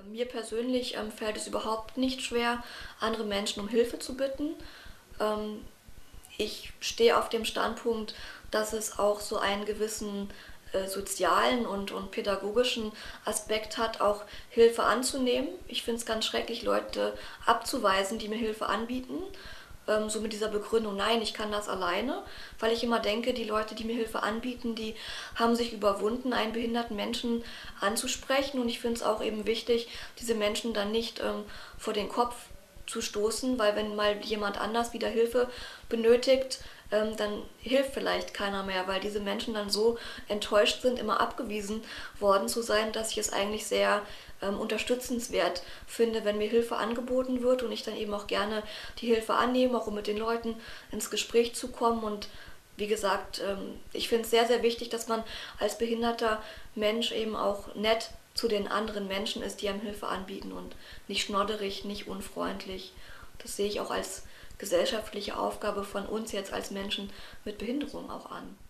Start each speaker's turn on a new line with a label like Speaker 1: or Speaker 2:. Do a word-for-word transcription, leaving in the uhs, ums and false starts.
Speaker 1: Mir persönlich ähm, fällt es überhaupt nicht schwer, andere Menschen um Hilfe zu bitten. Ähm, Ich stehe auf dem Standpunkt, dass es auch so einen gewissen äh, sozialen und, und pädagogischen Aspekt hat, auch Hilfe anzunehmen. Ich finde es ganz schrecklich, Leute abzuweisen, die mir Hilfe anbieten. Ähm, so mit dieser Begründung, nein, ich kann das alleine, weil ich immer denke, die Leute, die mir Hilfe anbieten, die haben sich überwunden, einen behinderten Menschen anzusprechen. Und ich finde es auch eben wichtig, diese Menschen dann nicht ähm, vor den Kopf zu stoßen, weil wenn mal jemand anders wieder Hilfe benötigt, ähm, dann hilft vielleicht keiner mehr, weil diese Menschen dann so enttäuscht sind, immer abgewiesen worden zu sein, dass ich es eigentlich sehr ähm, unterstützenswert finde, wenn mir Hilfe angeboten wird und ich dann eben auch gerne die Hilfe annehme, auch um mit den Leuten ins Gespräch zu kommen. Und wie gesagt, ähm, ich finde es sehr, sehr wichtig, dass man als behinderter Mensch eben auch nett zu den anderen Menschen ist, die einem Hilfe anbieten und nicht schnodderig, nicht unfreundlich. Das sehe ich auch als gesellschaftliche Aufgabe von uns jetzt als Menschen mit Behinderung auch an.